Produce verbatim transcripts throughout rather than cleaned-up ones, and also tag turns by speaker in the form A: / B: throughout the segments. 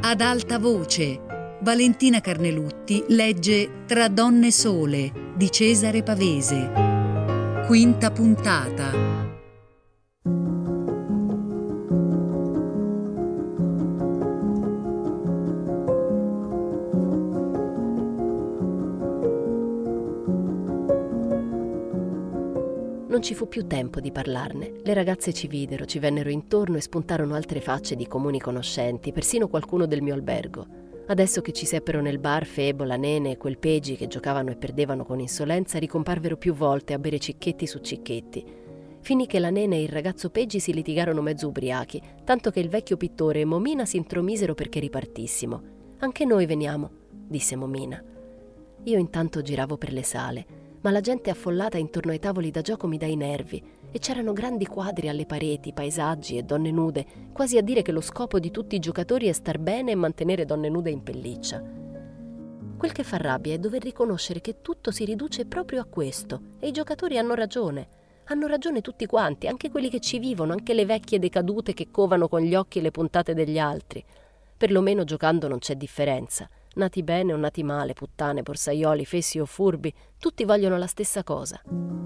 A: Ad alta voce, Valentina Carnelutti legge Tra donne sole di Cesare Pavese. Quinta puntata.
B: Non ci fu più tempo di parlarne. Le ragazze ci videro, ci vennero intorno e spuntarono altre facce di comuni conoscenti, persino qualcuno del mio albergo. Adesso che ci seppero nel bar, Febo, la Nene e quel Peggi che giocavano e perdevano con insolenza ricomparvero più volte a bere cicchetti su cicchetti. Finì che la Nene e il ragazzo Peggi si litigarono mezzo ubriachi, tanto che il vecchio pittore e Momina si intromisero perché ripartissimo. «Anche noi veniamo», disse Momina. Io intanto giravo per le sale, ma la gente affollata intorno ai tavoli da gioco mi dà i nervi e c'erano grandi quadri alle pareti, paesaggi e donne nude, quasi a dire che lo scopo di tutti i giocatori è star bene e mantenere donne nude in pelliccia. Quel che fa rabbia è dover riconoscere che tutto si riduce proprio a questo e i giocatori hanno ragione. Hanno ragione tutti quanti, anche quelli che ci vivono, anche le vecchie decadute che covano con gli occhi le puntate degli altri. Perlomeno giocando non c'è differenza. Nati bene o nati male, puttane, borsaioli, fessi o furbi, tutti vogliono la stessa cosa.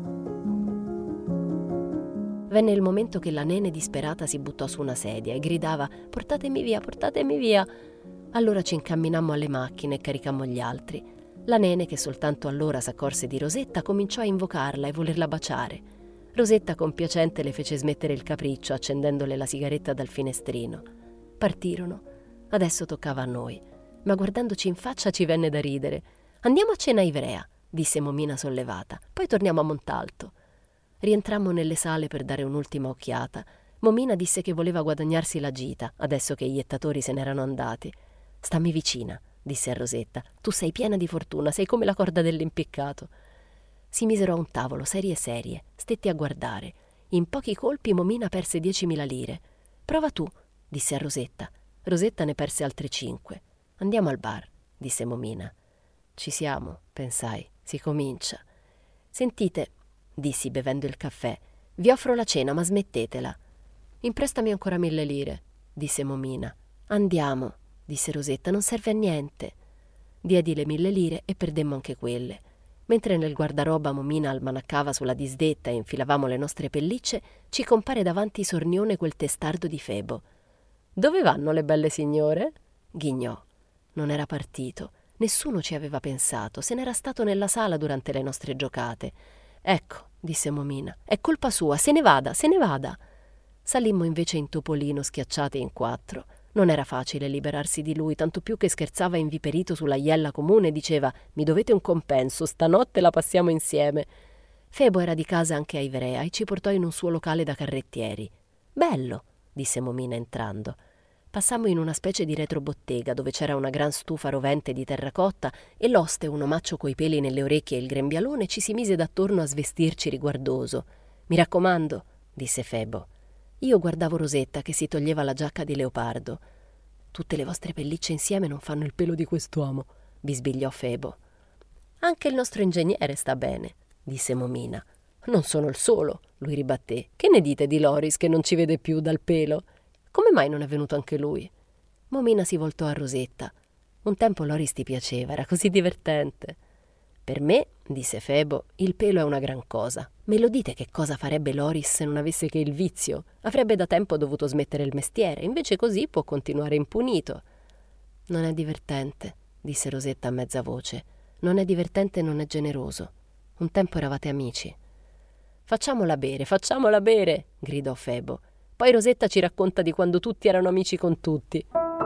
B: Venne il momento che la Nene disperata si buttò su una sedia e gridava «Portatemi via, portatemi via!». Allora ci incamminammo alle macchine e caricammo gli altri. La Nene, che soltanto allora s'accorse di Rosetta, cominciò a invocarla e volerla baciare. Rosetta compiacente le fece smettere il capriccio accendendole la sigaretta dal finestrino. Partirono. Adesso toccava a noi. Ma guardandoci in faccia ci venne da ridere. «Andiamo a cena a Ivrea», disse Momina sollevata, «poi torniamo a Montalto». Rientrammo nelle sale per dare un'ultima occhiata. Momina disse che voleva guadagnarsi la gita, adesso che i iettatori se n'erano andati. «Stammi vicina», disse a Rosetta, «tu sei piena di fortuna, sei come la corda dell'impiccato». Si misero a un tavolo, serie serie, stetti a guardare. In pochi colpi Momina perse diecimila lire. «Prova tu», disse a Rosetta. Rosetta ne perse altre cinque. «Andiamo al bar», disse Momina. «Ci siamo», pensai, «si comincia». «Sentite», dissi bevendo il caffè, «vi offro la cena, ma smettetela». «Imprestami ancora mille lire», disse Momina. «Andiamo», disse Rosetta, «non serve a niente». Diedi le mille lire e perdemmo anche quelle. Mentre nel guardaroba Momina almanaccava sulla disdetta e infilavamo le nostre pellicce, ci compare davanti sornione quel testardo di Febo. «Dove vanno le belle signore?» ghignò. Non era partito, nessuno ci aveva pensato, se n'era stato nella sala durante le nostre giocate. «Ecco», disse Momina, «è colpa sua, se ne vada, se ne vada». Salimmo invece in Topolino schiacciate in quattro. Non era facile liberarsi di lui, tanto più che scherzava inviperito sulla iella comune e diceva «mi dovete un compenso, stanotte la passiamo insieme». Febo era di casa anche a Ivrea e ci portò in un suo locale da carrettieri. «Bello», disse Momina entrando. Passammo in una specie di retrobottega dove c'era una gran stufa rovente di terracotta e l'oste, un omaccio coi peli nelle orecchie e il grembialone, ci si mise d'attorno a svestirci riguardoso. «Mi raccomando», disse Febo. Io guardavo Rosetta che si toglieva la giacca di leopardo. «Tutte le vostre pellicce insieme non fanno il pelo di quest'uomo», bisbigliò Febo. «Anche il nostro ingegnere sta bene», disse Momina. «Non sono il solo», lui ribatté. «Che ne dite di Loris che non ci vede più dal pelo? Come mai non è venuto anche lui?» Momina si voltò a Rosetta. «Un tempo Loris ti piaceva, era così divertente». «Per me», disse Febo, «il pelo è una gran cosa. Me lo dite che cosa farebbe Loris se non avesse che il vizio? Avrebbe da tempo dovuto smettere il mestiere, invece così può continuare impunito». «Non è divertente», disse Rosetta a mezza voce. «Non è divertente e non è generoso. Un tempo eravate amici». «Facciamola bere, facciamola bere», gridò Febo. Poi Rosetta ci racconta di quando tutti erano amici con tutti.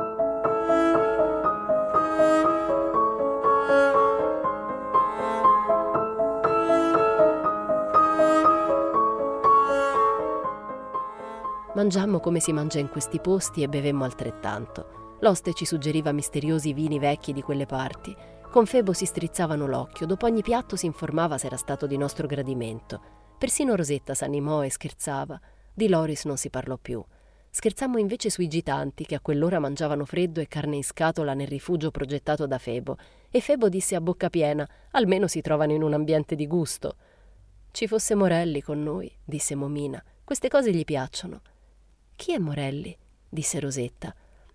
B: Mangiammo come si mangia in questi posti e bevemmo altrettanto. L'oste ci suggeriva misteriosi vini vecchi di quelle parti. Con Febo si strizzavano l'occhio, dopo ogni piatto si informava se era stato di nostro gradimento. Persino Rosetta s'animò e scherzava. Di Loris non si parlò più. Scherzammo invece sui gitanti che a quell'ora mangiavano freddo e carne in scatola nel rifugio progettato da Febo, e Febo disse a bocca piena: «Almeno si trovano in un ambiente di gusto». «Ci fosse Morelli con noi», disse Momina. «Queste cose gli piacciono». «Chi è Morelli?» disse Rosetta.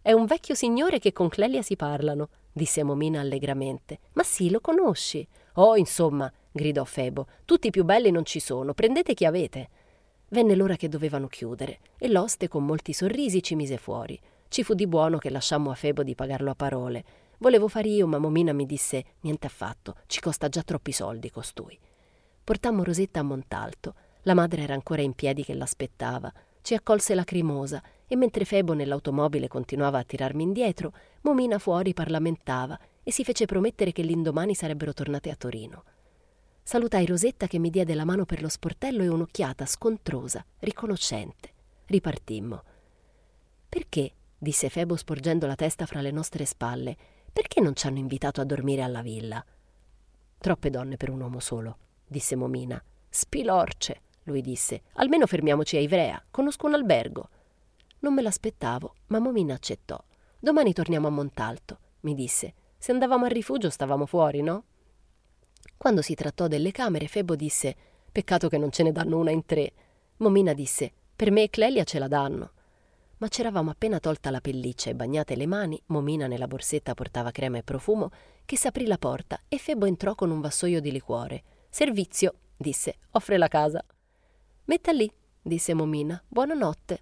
B: è un vecchio signore che con Clelia si parlano, disse Momina allegramente. Ma sì, lo conosci? Oh, insomma, gridò Febo, tutti i più belli non ci sono, prendete chi avete. Venne l'ora che dovevano chiudere e l'oste con molti sorrisi ci mise fuori. Ci fu di buono che lasciammo a Febo di pagarlo a parole. Volevo far io, ma Momina mi disse niente affatto, ci costa già troppi soldi costui. Portammo Rosetta a Montalto. La madre era ancora in piedi che l'aspettava. Ci accolse lacrimosa e mentre Febo nell'automobile continuava a tirarmi indietro, Momina fuori parlamentava e si fece promettere che l'indomani sarebbero tornate a Torino. Salutai Rosetta che mi diede la mano per lo sportello e un'occhiata scontrosa, riconoscente. Ripartimmo. «Perché?» disse Febo sporgendo la testa fra le nostre spalle. «Perché non ci hanno invitato a dormire alla villa?» «Troppe donne per un uomo solo», disse Momina. «Spilorce», lui disse. «Almeno fermiamoci a Ivrea, conosco un albergo». Non me l'aspettavo, ma Momina accettò. «Domani torniamo a Montalto», mi disse. «Se andavamo al rifugio stavamo fuori, no?» Quando si trattò delle camere, Febo disse: «Peccato che non ce ne danno una in tre». Momina disse: «Per me e Clelia ce la danno». Ma c'eravamo appena tolta la pelliccia e bagnate le mani, Momina nella borsetta portava crema e profumo, che s'aprì la porta e Febo entrò con un vassoio di liquore. «Servizio», disse, «offre la casa». «Metta lì», disse Momina, «buonanotte».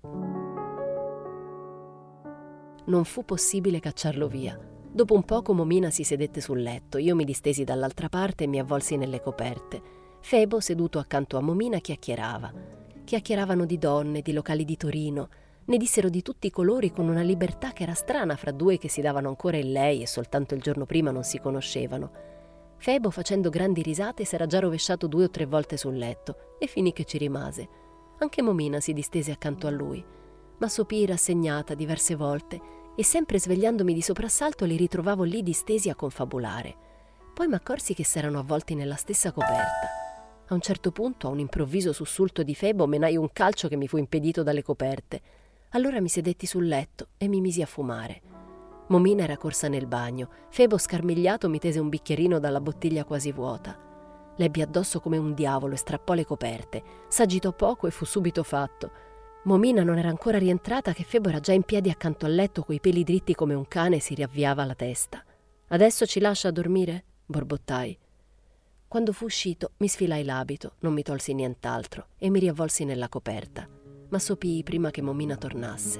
B: Non fu possibile cacciarlo via. Dopo un poco Momina si sedette sul letto, io mi distesi dall'altra parte e mi avvolsi nelle coperte. Febo, seduto accanto a Momina, chiacchierava. Chiacchieravano di donne, di locali di Torino. Ne dissero di tutti i colori con una libertà che era strana fra due che si davano ancora il lei e soltanto il giorno prima non si conoscevano. Febo, facendo grandi risate, s'era già rovesciato due o tre volte sul letto e finì che ci rimase. Anche Momina si distese accanto a lui, ma sopii rassegnata diverse volte e sempre svegliandomi di soprassalto li ritrovavo lì distesi a confabulare. Poi m'accorsi che s'erano avvolti nella stessa coperta. A un certo punto, a un improvviso sussulto di Febo, menai un calcio che mi fu impedito dalle coperte. Allora mi sedetti sul letto e mi misi a fumare. Momina era corsa nel bagno. Febo, scarmigliato, mi tese un bicchierino dalla bottiglia quasi vuota. L'ebbi addosso come un diavolo e strappò le coperte. S'agitò poco e fu subito fatto. Momina non era ancora rientrata che Febo era già in piedi accanto al letto coi peli dritti come un cane e si riavviava la testa. «Adesso ci lascia dormire?» borbottai. Quando fu uscito mi sfilai l'abito, non mi tolsi nient'altro e mi riavvolsi nella coperta, ma sopii prima che Momina tornasse.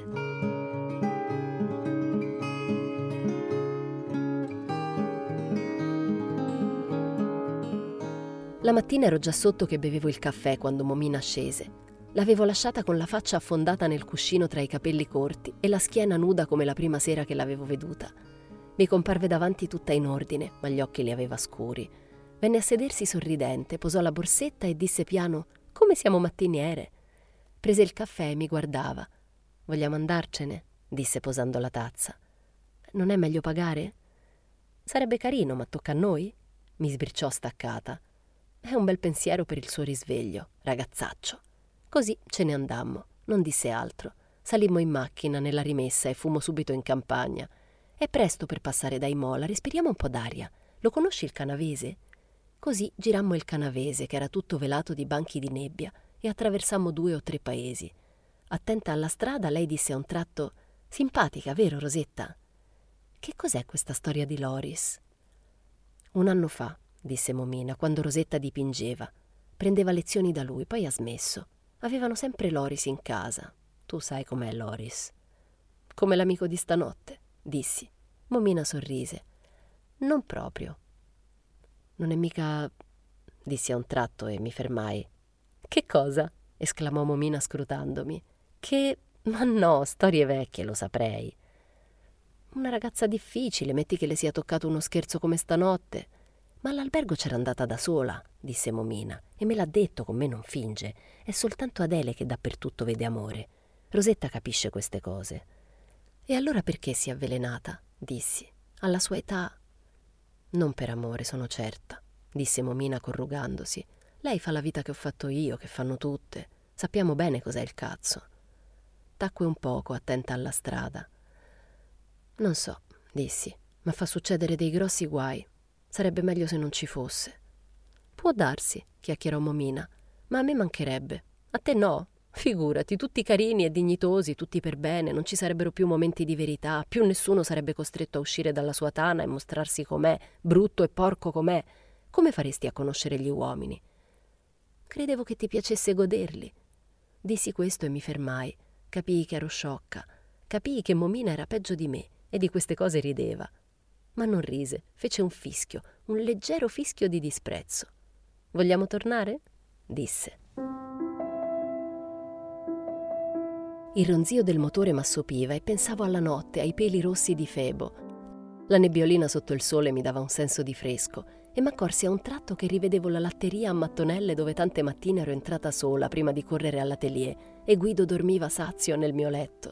B: La mattina ero già sotto che bevevo il caffè quando Momina scese. L'avevo lasciata con la faccia affondata nel cuscino tra i capelli corti e la schiena nuda come la prima sera che l'avevo veduta. Mi comparve davanti tutta in ordine, ma gli occhi li aveva scuri. Venne a sedersi sorridente, posò la borsetta e disse piano: «Come siamo mattiniere?» Prese il caffè e mi guardava. «Vogliamo andarcene?» disse posando la tazza. «Non è meglio pagare?» «Sarebbe carino, ma tocca a noi?» mi sbirciò staccata. È un bel pensiero per il suo risveglio, ragazzaccio. Così ce ne andammo, non disse altro. Salimmo in macchina nella rimessa e fummo subito in campagna. È presto per passare da Imola, respiriamo un po' d'aria. Lo conosci il Canavese? Così girammo il Canavese, che era tutto velato di banchi di nebbia, e attraversammo due o tre paesi. Attenta alla strada, lei disse a un tratto: «Simpatica, vero Rosetta?» «Che cos'è questa storia di Loris?» «Un anno fa», disse Momina, quando Rosetta dipingeva. Prendeva lezioni da lui, poi ha smesso. Avevano sempre Loris in casa. Tu sai com'è Loris. «Come l'amico di stanotte», dissi. Momina sorrise. «Non proprio». «Non è mica...» dissi a un tratto e mi fermai. «Che cosa?» esclamò Momina scrutandomi. «Che... ma no, storie vecchie, lo saprei». «Una ragazza difficile, metti che le sia toccato uno scherzo come stanotte». «Ma all'albergo c'era andata da sola», disse Momina, «e me l'ha detto, con me non finge. È soltanto Adele che dappertutto vede amore. Rosetta capisce queste cose». «E allora perché si è avvelenata?» dissi. «Alla sua età...» «Non per amore, sono certa», disse Momina corrugandosi. «Lei fa la vita che ho fatto io, che fanno tutte. Sappiamo bene cos'è il cazzo». Tacque un poco, attenta alla strada. «Non so», dissi, «ma fa succedere dei grossi guai. Sarebbe meglio se non ci fosse». «Può darsi», chiacchierò Momina, «ma a me mancherebbe. A te no?» Figurati, tutti carini e dignitosi, tutti per bene, non ci sarebbero più momenti di verità, più nessuno sarebbe costretto a uscire dalla sua tana e mostrarsi com'è, brutto e porco com'è. Come faresti a conoscere gli uomini? Credevo che ti piacesse goderli. Dissi questo e mi fermai. Capii che ero sciocca. Capii che Momina era peggio di me e di queste cose rideva. Ma non rise, fece un fischio, un leggero fischio di disprezzo. «Vogliamo tornare?» disse. Il ronzio del motore m'assopiva e pensavo alla notte, ai peli rossi di Febo. La nebbiolina sotto il sole mi dava un senso di fresco e m'accorsi a un tratto che rivedevo la latteria a mattonelle dove tante mattine ero entrata sola prima di correre all'atelier e Guido dormiva sazio nel mio letto.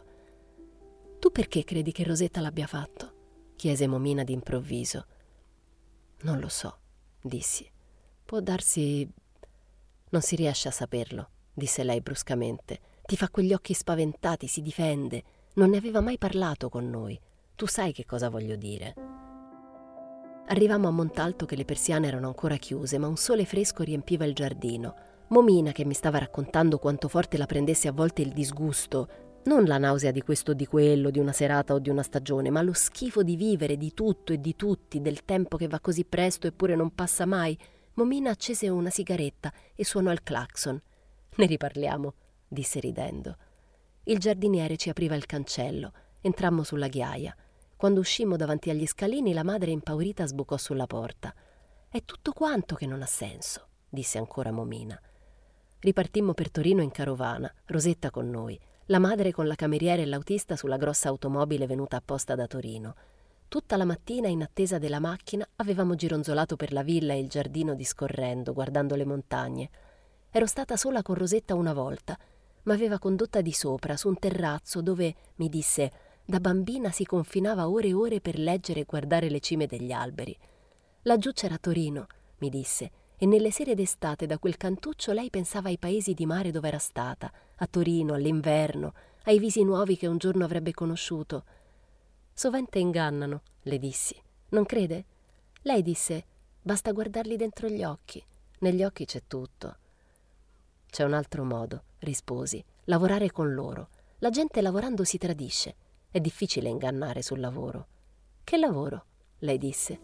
B: «Tu perché credi che Rosetta l'abbia fatto?» chiese Momina d'improvviso. «Non lo so», dissi. «Può darsi...» «Non si riesce a saperlo», disse lei bruscamente. «Ti fa quegli occhi spaventati, si difende. Non ne aveva mai parlato con noi. Tu sai che cosa voglio dire». Arrivammo a Montalto che le persiane erano ancora chiuse, ma un sole fresco riempiva il giardino. Momina, che mi stava raccontando quanto forte la prendesse a volte il disgusto, non la nausea di questo o di quello, di una serata o di una stagione, ma lo schifo di vivere, di tutto e di tutti, del tempo che va così presto eppure non passa mai, Momina accese una sigaretta e suonò il clacson. «Ne riparliamo», disse ridendo. Il giardiniere ci apriva il cancello. Entrammo sulla ghiaia. Quando uscimmo davanti agli scalini, la madre impaurita sbucò sulla porta. «È tutto quanto che non ha senso», disse ancora Momina. Ripartimmo per Torino in carovana, Rosetta con noi, la madre con la cameriera e l'autista sulla grossa automobile venuta apposta da Torino. Tutta la mattina, in attesa della macchina, avevamo gironzolato per la villa e il giardino discorrendo, guardando le montagne. Ero stata sola con Rosetta una volta. M'aveva condotta di sopra, su un terrazzo, dove, mi disse, da bambina si confinava ore e ore per leggere e guardare le cime degli alberi. Laggiù c'era Torino, mi disse, e nelle sere d'estate da quel cantuccio lei pensava ai paesi di mare dove era stata, a Torino, all'inverno, ai visi nuovi che un giorno avrebbe conosciuto. «Sovente ingannano», le dissi. «Non crede?» Lei disse: «Basta guardarli dentro gli occhi. Negli occhi c'è tutto». «C'è un altro modo», risposi, «lavorare con loro. La gente lavorando si tradisce. È difficile ingannare sul lavoro». «Che lavoro?» lei disse.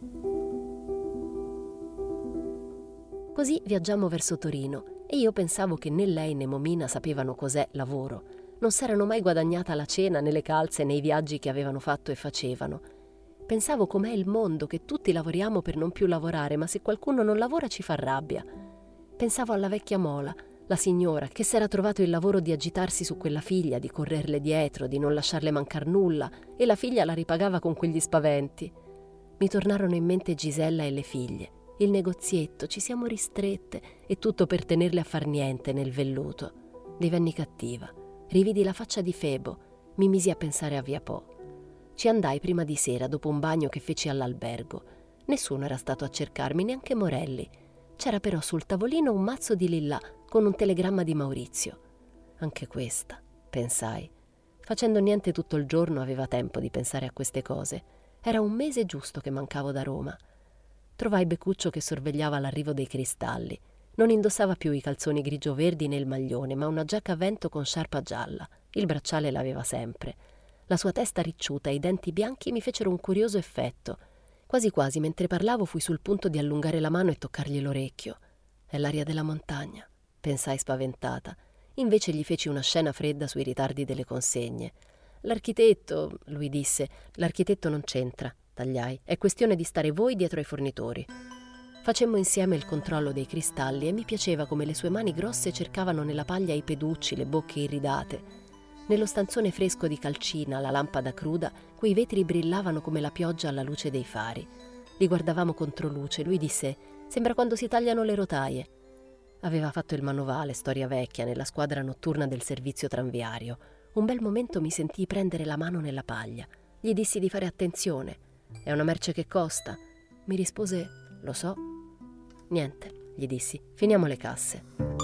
B: Così viaggiammo verso Torino e io pensavo che né lei né Momina sapevano cos'è lavoro. Non s'erano mai guadagnata la cena, né le calze, né i viaggi che avevano fatto e facevano. Pensavo com'è il mondo, che tutti lavoriamo per non più lavorare, ma se qualcuno non lavora ci fa rabbia. Pensavo alla vecchia Mola, la signora, che s'era trovato il lavoro di agitarsi su quella figlia, di correrle dietro, di non lasciarle mancar nulla, e la figlia la ripagava con quegli spaventi. Mi tornarono in mente Gisella e le figlie. Il negozietto, ci siamo ristrette, e tutto per tenerle a far niente nel velluto. Divenni cattiva. Rividi la faccia di Febo. Mi misi a pensare a Via Po. Ci andai prima di sera, dopo un bagno che feci all'albergo. Nessuno era stato a cercarmi, neanche Morelli. C'era però sul tavolino un mazzo di lillà con un telegramma di Maurizio. Anche questa, pensai. Facendo niente tutto il giorno aveva tempo di pensare a queste cose. Era un mese giusto che mancavo da Roma. Trovai Becuccio che sorvegliava l'arrivo dei cristalli. Non indossava più i calzoni grigio-verdi né il maglione, ma una giacca a vento con sciarpa gialla. Il bracciale l'aveva sempre. La sua testa ricciuta e i denti bianchi mi fecero un curioso effetto. Quasi quasi, mentre parlavo, fui sul punto di allungare la mano e toccargli l'orecchio. «È l'aria della montagna», pensai spaventata. Invece gli feci una scena fredda sui ritardi delle consegne. «L'architetto», lui disse, «l'architetto non c'entra», tagliai. «È questione di stare voi dietro ai fornitori». Facemmo insieme il controllo dei cristalli e mi piaceva come le sue mani grosse cercavano nella paglia i peducci, le bocche irridate. Nello stanzone fresco di calcina, la lampada cruda, quei vetri brillavano come la pioggia alla luce dei fari. Li guardavamo contro luce. Lui disse: «Sembra quando si tagliano le rotaie». Aveva fatto il manovale, storia vecchia, nella squadra notturna del servizio tranviario. Un bel momento mi sentii prendere la mano nella paglia. Gli dissi di fare attenzione. «È una merce che costa?» Mi rispose: «Lo so». «Niente», gli dissi, «finiamo le casse».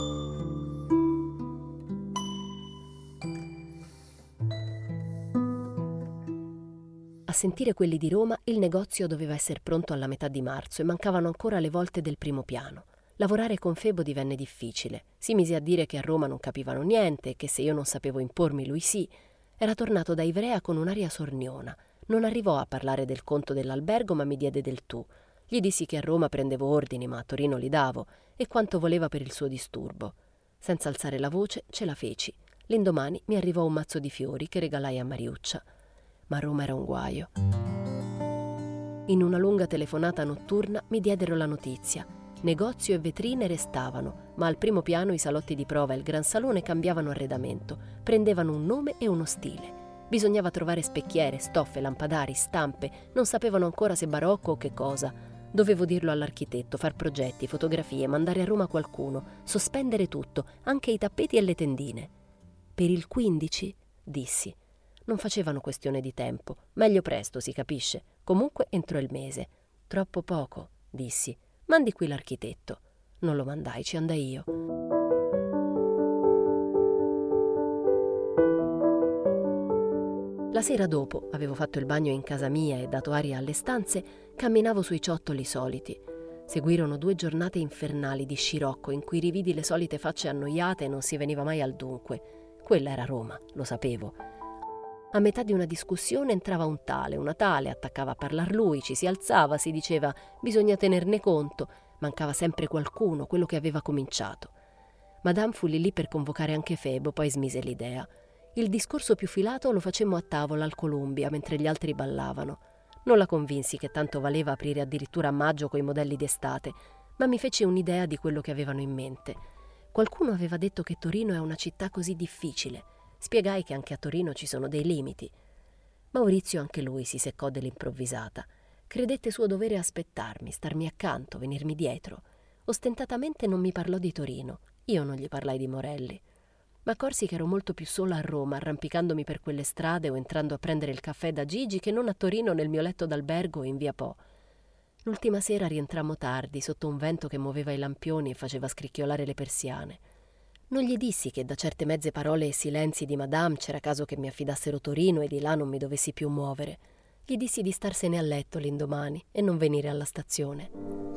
B: A sentire quelli di Roma, il negozio doveva essere pronto alla metà di marzo e mancavano ancora le volte del primo piano. Lavorare con Febo divenne difficile. Si mise a dire che a Roma non capivano niente e che se io non sapevo impormi lui sì. Era tornato da Ivrea con un'aria sorniona. Non arrivò a parlare del conto dell'albergo, ma mi diede del tu. Gli dissi che a Roma prendevo ordini, ma a Torino li davo, e quanto voleva per il suo disturbo. Senza alzare la voce ce la feci. L'indomani mi arrivò un mazzo di fiori che regalai a Mariuccia. Ma Roma era un guaio. In una lunga telefonata notturna mi diedero la notizia. Negozio e vetrine restavano, ma al primo piano i salotti di prova e il gran salone cambiavano arredamento, prendevano un nome e uno stile. Bisognava trovare specchiere, stoffe, lampadari, stampe, non sapevano ancora se barocco o che cosa. Dovevo dirlo all'architetto, far progetti, fotografie, mandare a Roma qualcuno, sospendere tutto, anche i tappeti e le tendine. Per il quindici? Dissi. Non facevano questione di tempo, meglio presto, si capisce. Comunque entro il mese. Troppo poco, dissi. Mandi qui l'architetto. Non lo mandai, ci andai io. La sera dopo, avevo fatto il bagno in casa mia e dato aria alle stanze, camminavo sui ciottoli soliti. Seguirono due giornate infernali di scirocco in cui rividi le solite facce annoiate e non si veniva mai al dunque. Quella era Roma, lo sapevo. A metà di una discussione entrava un tale, una tale, attaccava a parlar lui, ci si alzava, si diceva bisogna tenerne conto, mancava sempre qualcuno, quello che aveva cominciato. Madame fu lì lì per convocare anche Febo, poi smise l'idea. Il discorso più filato lo facemmo a tavola al Columbia mentre gli altri ballavano. Non la convinsi che tanto valeva aprire addirittura a maggio coi modelli d'estate, ma mi fece un'idea di quello che avevano in mente. Qualcuno aveva detto che Torino è una città così difficile. Spiegai che anche a Torino ci sono dei limiti. Maurizio anche lui si seccò dell'improvvisata. Credette suo dovere aspettarmi, starmi accanto, venirmi dietro. Ostentatamente non mi parlò di Torino. Io non gli parlai di Morelli. M'accorsi che ero molto più sola a Roma, arrampicandomi per quelle strade o entrando a prendere il caffè da Gigi, che non a Torino nel mio letto d'albergo in via Po. L'ultima sera rientrammo tardi, sotto un vento che muoveva i lampioni e faceva scricchiolare le persiane. Non gli dissi che da certe mezze parole e silenzi di Madame c'era caso che mi affidassero Torino e di là non mi dovessi più muovere. Gli dissi di starsene a letto l'indomani e non venire alla stazione.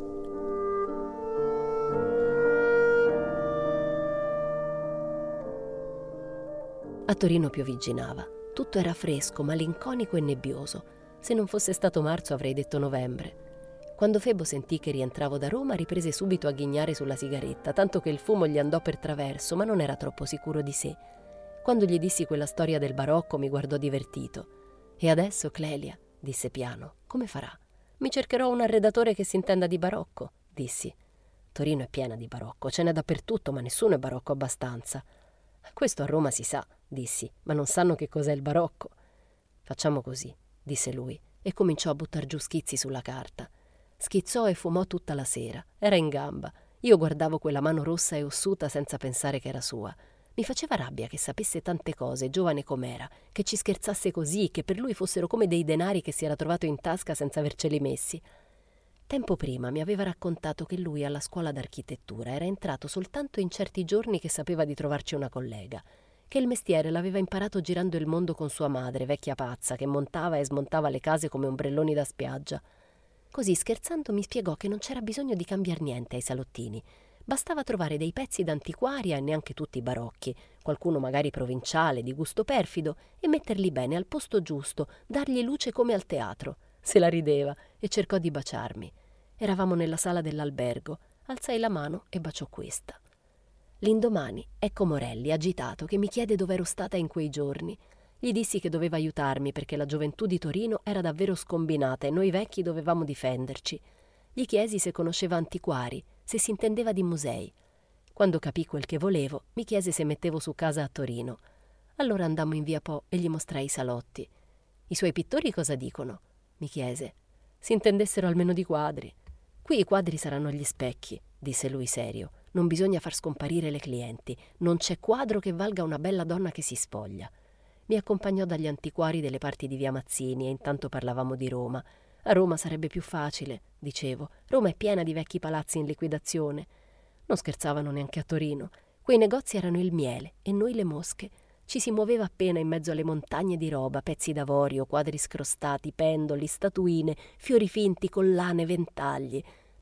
B: A Torino piovigginava. Tutto era fresco, malinconico e nebbioso. Se non fosse stato marzo avrei detto novembre. Quando Febo sentì che rientravo da Roma riprese subito a ghignare sulla sigaretta, tanto che il fumo gli andò per traverso, ma non era troppo sicuro di sé. Quando gli dissi quella storia del barocco mi guardò divertito. «E adesso, Clelia?» disse piano. «Come farà?» «Mi cercherò un arredatore che si intenda di barocco», dissi. «Torino è piena di barocco, ce n'è dappertutto, ma nessuno è barocco abbastanza». «Questo a Roma si sa», dissi, «ma non sanno che cos'è il barocco». «Facciamo così», disse lui, e cominciò a buttar giù schizzi sulla carta. Schizzò e fumò tutta la sera. Era in gamba. Io guardavo quella mano rossa e ossuta senza pensare che era sua. Mi faceva rabbia che sapesse tante cose, giovane com'era, che ci scherzasse così, che per lui fossero come dei denari che si era trovato in tasca senza averceli messi. Tempo prima mi aveva raccontato che lui alla scuola d'architettura era entrato soltanto in certi giorni che sapeva di trovarci una collega, che il mestiere l'aveva imparato girando il mondo con sua madre, vecchia pazza, che montava e smontava le case come ombrelloni da spiaggia. Così, scherzando, mi spiegò che non c'era bisogno di cambiar niente ai salottini. Bastava trovare dei pezzi d'antiquaria e neanche tutti barocchi, qualcuno magari provinciale, di gusto perfido, e metterli bene al posto giusto, dargli luce come al teatro. Se la rideva e cercò di baciarmi. Eravamo nella sala dell'albergo. Alzai la mano e baciò questa. L'indomani ecco Morelli, agitato, che mi chiede dov'ero stata in quei giorni. Gli dissi che doveva aiutarmi perché la gioventù di Torino era davvero scombinata e noi vecchi dovevamo difenderci. Gli chiesi se conosceva antiquari, se si intendeva di musei. Quando capì quel che volevo, mi chiese se mettevo su casa a Torino. Allora andammo in via Po e gli mostrai i salotti. «I suoi pittori cosa dicono?» mi chiese. «Si intendessero almeno di quadri». «Qui i quadri saranno gli specchi», disse lui serio. «Non bisogna far scomparire le clienti. Non c'è quadro che valga una bella donna che si spoglia». Mi accompagnò dagli antiquari delle parti di via Mazzini e intanto parlavamo di Roma. A Roma sarebbe più facile, dicevo. Roma è piena di vecchi palazzi in liquidazione. Non scherzavano neanche a Torino. Quei negozi erano il miele e noi le mosche. Ci si muoveva appena in mezzo alle montagne di roba, pezzi d'avorio, quadri scrostati, pendoli, statuine, fiori finti, collane, ventagli.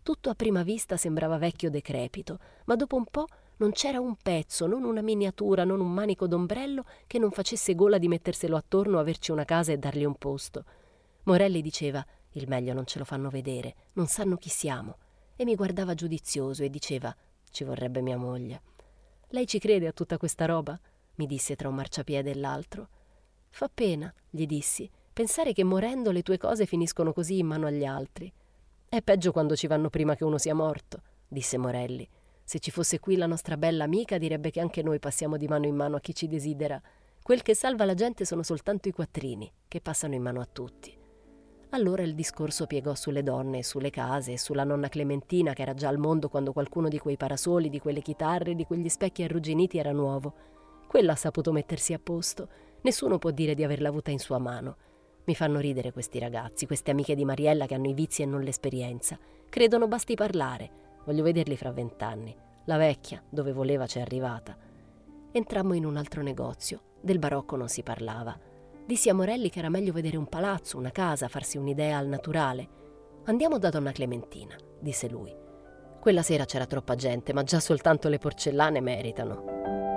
B: Tutto a prima vista sembrava vecchio decrepito, ma dopo un po' non c'era un pezzo, non una miniatura, non un manico d'ombrello che non facesse gola di metterselo attorno, averci una casa e dargli un posto. Morelli diceva: il meglio non ce lo fanno vedere, non sanno chi siamo. E mi guardava giudizioso e diceva: ci vorrebbe mia moglie. Lei ci crede a tutta questa roba? Mi disse tra un marciapiede e l'altro. Fa pena, gli dissi, pensare che morendo le tue cose finiscono così in mano agli altri. È peggio quando ci vanno prima che uno sia morto, disse Morelli. Se ci fosse qui la nostra bella amica direbbe che anche noi passiamo di mano in mano a chi ci desidera. Quel che salva la gente sono soltanto i quattrini, che passano in mano a tutti. Allora il discorso piegò sulle donne, sulle case e sulla nonna Clementina, che era già al mondo quando qualcuno di quei parasoli, di quelle chitarre, di quegli specchi arrugginiti era nuovo. Quella ha saputo mettersi a posto. Nessuno può dire di averla avuta in sua mano. Mi fanno ridere questi ragazzi, queste amiche di Mariella che hanno i vizi e non l'esperienza. Credono basti parlare. Voglio vederli fra vent'anni. La vecchia, dove voleva, c'è arrivata. Entrammo in un altro negozio. Del barocco non si parlava. Dissi a Morelli che era meglio vedere un palazzo, una casa, farsi un'idea al naturale. Andiamo da donna Clementina, disse lui. Quella sera c'era troppa gente, ma già soltanto le porcellane meritano.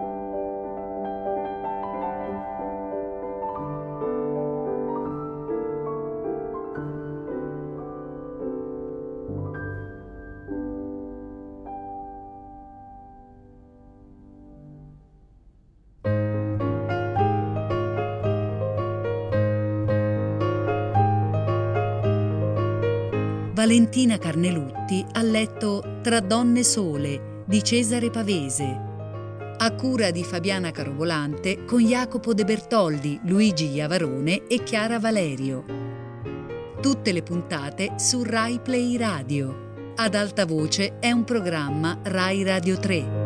A: Valentina Carnelutti ha letto Tra donne sole di Cesare Pavese, a cura di Fabiana Carobolante con Jacopo De Bertoldi, Luigi Iavarone e Chiara Valerio. Tutte le puntate su Rai Play Radio. Ad alta voce è un programma Rai Radio tre.